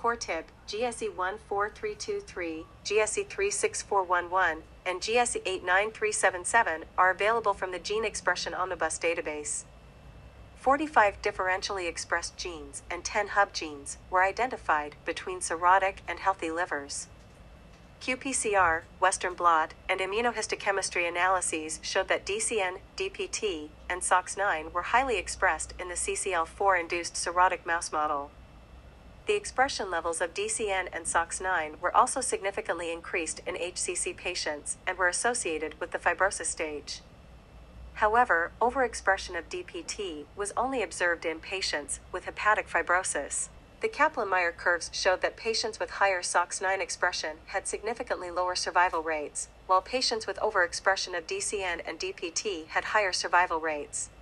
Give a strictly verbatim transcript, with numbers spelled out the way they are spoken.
core tip, G S E one four three two three, G S E three six four one one, and G S E eight nine three seven seven are available from the Gene Expression Omnibus database. forty-five differentially expressed genes and ten hub genes were identified between cirrhotic and healthy livers. Q P C R, Western blot, and immunohistochemistry analyses showed that D C N, D P T, and S O X nine were highly expressed in the C C L four-induced cirrhotic mouse model. The expression levels of D C N and S O X nine were also significantly increased in H C C patients and were associated with the fibrosis stage. However, overexpression of D P T was only observed in patients with hepatic fibrosis. The Kaplan-Meier curves showed that patients with higher S O X nine expression had significantly lower survival rates, while patients with overexpression of D C N and D P T had higher survival rates.